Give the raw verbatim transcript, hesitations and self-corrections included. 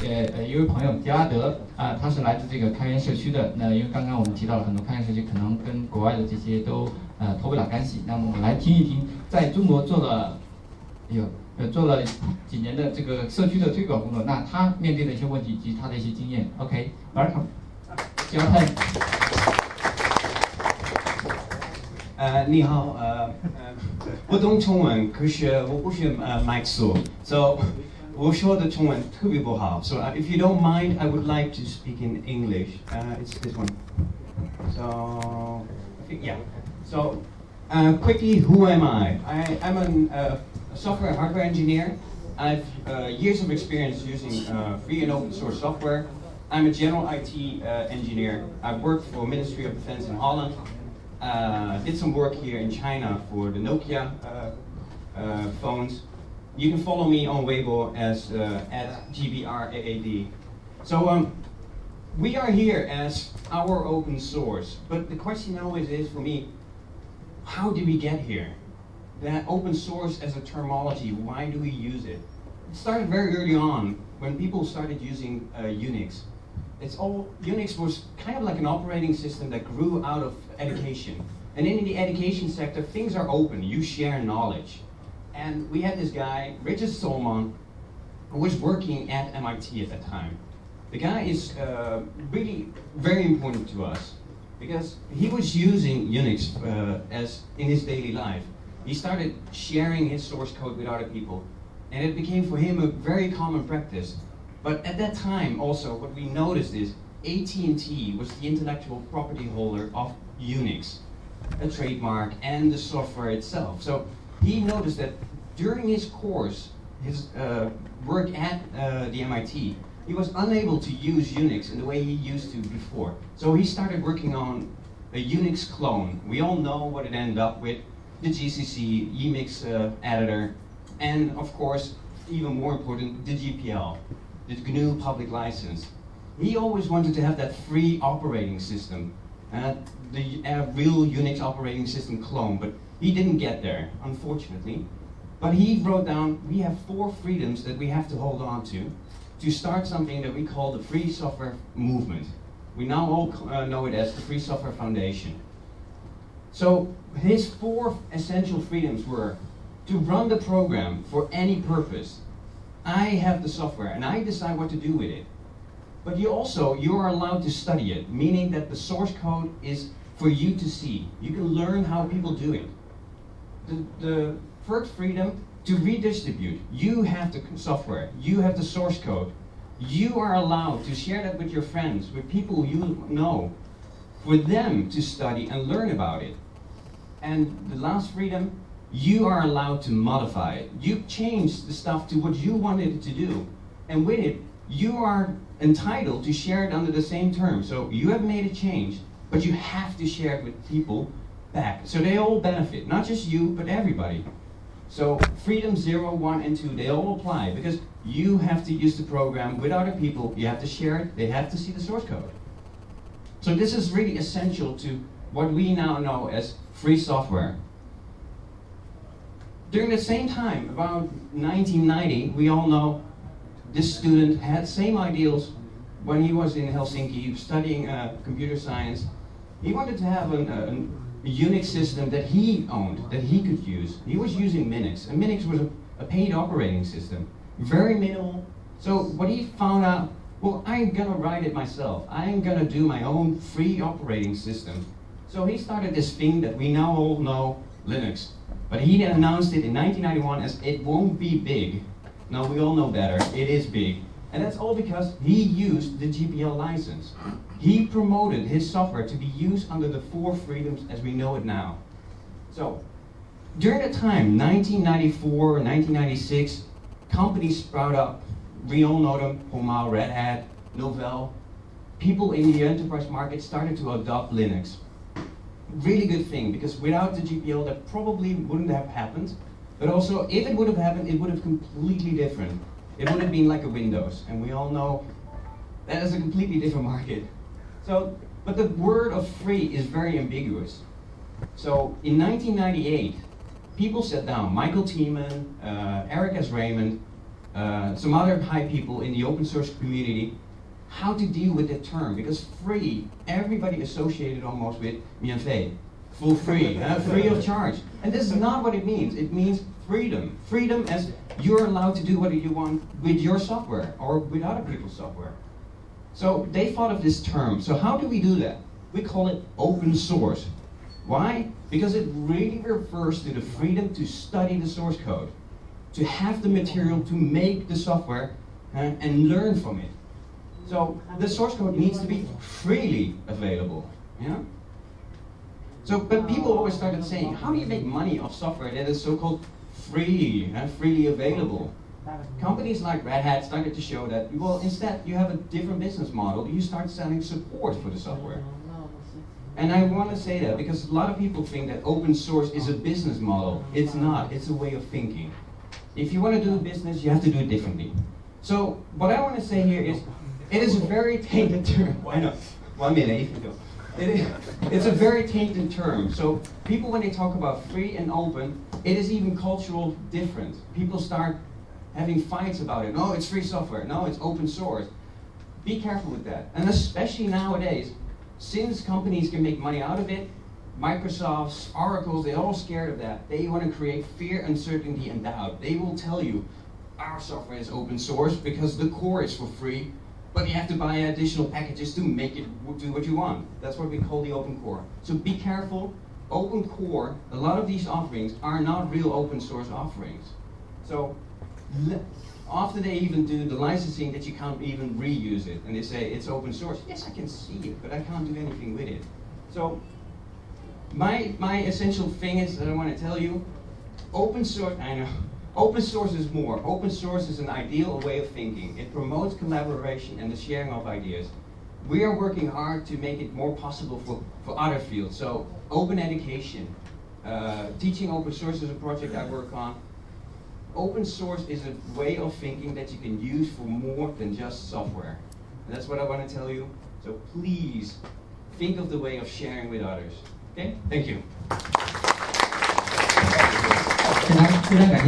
呃呃一位朋友杰拉德啊、他是来自这个开源社区的。那因为刚刚我们提到了很多开源社区可能跟国外的这些都呃脱不了干系，那么我们来听一听，在中国做了有呃做了几年的这个社区的推广工作，那他面对的一些问题以及他的一些经验。OK，welcome，、杰拉德。 呃，你好，呃呃，我懂中文，可是我不是呃麦克苏 ，so 我说的中文特别不好 ，so uh, if you don't mind, I would like to speak in English. Uh, it's this one. So yeah. So uh, quickly, who am I? I I'm an, uh, a software and hardware engineer. I've uh, years of experience using uh, free and open source software. I'm a general I T uh, engineer. I've worked for Ministry of Defense in Holland. Uh, did some work here in China for the Nokia uh, uh, phones. You can follow me on Weibo as uh, at G B R A A D. So um, we are here as our open source, but the question always is for me, how did we get here? That open source as a terminology, why do we use it? It started very early on when people started using uh, Unix. It's all, Unix was kind of like an operating system that grew out of education. And in the education sector, things are open, you share knowledge. And we had this guy, Richard Stallman, who was working at M I T at that time. The guy is uh, really very important to us because he was using Unix uh, as in his daily life. He started sharing his source code with other people, and it became for him a very common practice. But at that time also, what we noticed is A T and T was the intellectual property holder of Unix, a trademark, and the software itself. So he noticed that during his course, his uh, work at uh, the M I T, he was unable to use Unix in the way he used to before. So he started working on a Unix clone. We all know what it ended up with, the G C C, Emacs uh, editor, and of course, even more important, the G P L. The G N U public license. He always wanted to have that free operating system, uh, the uh, real Unix operating system clone, but he didn't get there, unfortunately. But he wrote down, we have four freedoms that we have to hold on to, to start something that we call the Free Software Movement. We now all uh, know it as the Free Software Foundation. So his four essential freedoms were to run the program for any purpose. I have the software and I decide what to do with it. But you also, you are allowed to study it, meaning that the source code is for you to see. You can learn how people do it. The, the first freedom, to redistribute. You have the software, you have the source code. You are allowed to share that with your friends, with people you know, for them to study and learn about it. And the last freedom, you are allowed to modify it. You change the stuff to what you wanted it to do. And with it, you are entitled to share it under the same terms. So you have made a change, but you have to share it with people back. So they all benefit, not just you, but everybody. So freedom zero, one, and two, they all apply because you have to use the program with other people, you have to share it, they have to see the source code. So this is really essential to what we now know as free software. During the same time, about nineteen ninety, we all know this student had same ideals when he was in Helsinki studying uh, computer science. He wanted to have an, uh, a Unix system that he owned, that he could use. He was using Minix, and Minix was a, a paid operating system, very minimal. So what he found out, well, I'm gonna write it myself. I'm gonna do my own free operating system. So he started this thing that we now all know, Linux. But he announced it in nineteen ninety-one as it won't be big. Now we all know better, it is big. And that's all because he used the G P L license. He promoted his software to be used under the four freedoms as we know it now. So, during the time, nineteen ninety-four, nineteen ninety-six, companies sprout up. We all know them, Hormel, Red Hat, Novell. People in the enterprise market started to adopt Linux. Really good thing, because without the G P L that probably wouldn't have happened. But also, if it would have happened, it would have completely different. It would have been like a Windows, and we all know that is a completely different market. So, but the word of free is very ambiguous. So, in nineteen ninety-eight, people sat down, Michael Tiemann, uh, Eric S. Raymond, uh, some other high people in the open source community how to deal with that term, because free, everybody associated almost with免费, full free, uh, free of charge. And this is not what it means. It means freedom. Freedom as you're allowed to do what you want with your software or with other people's software. So they thought of this term. So how do we do that? We call it open source. Why? Because it really refers to the freedom to study the source code, to have the material to make the software uh, and learn from it. So the source code needs to be freely available. Yeah? So, but people always started saying, how do you make money off software that is so-called free and freely available? Companies like Red Hat started to show that, well, instead you have a different business model. You start selling support for the software. And I want to say that because a lot of people think that open source is a business model. It's not. It's a way of thinking. If you want to do a business, you have to do it differently. So what I want to say here is, it is a very tainted term. I know. One minute, if you go. It is, it's a very tainted term. So people, when they talk about free and open, it is even cultural different. People start having fights about it. No, it's free software. No, it's open source. Be careful with that. And especially nowadays, since companies can make money out of it, Microsoft's, Oracle's, they're all scared of that. They want to create fear, uncertainty, and doubt. They will tell you, our software is open source because the core is for free, but you have to buy additional packages to make it do what you want. That's what we call the open core. So be careful. Open core, a lot of these offerings are not real open source offerings. So often they even do the licensing that you can't even reuse it. And they say it's open source. Yes, I can see it, but I can't do anything with it. So my, my essential thing is that I want to tell you, open source, I know, open source is more. Open source is an ideal way of thinking. It promotes collaboration and the sharing of ideas. We are working hard to make it more possible for, for other fields. So open education, uh, teaching open source is a project I work on. Open source is a way of thinking that you can use for more than just software. And that's what I want to tell you. So please think of the way of sharing with others. Okay? Thank you. 非常非常感谢。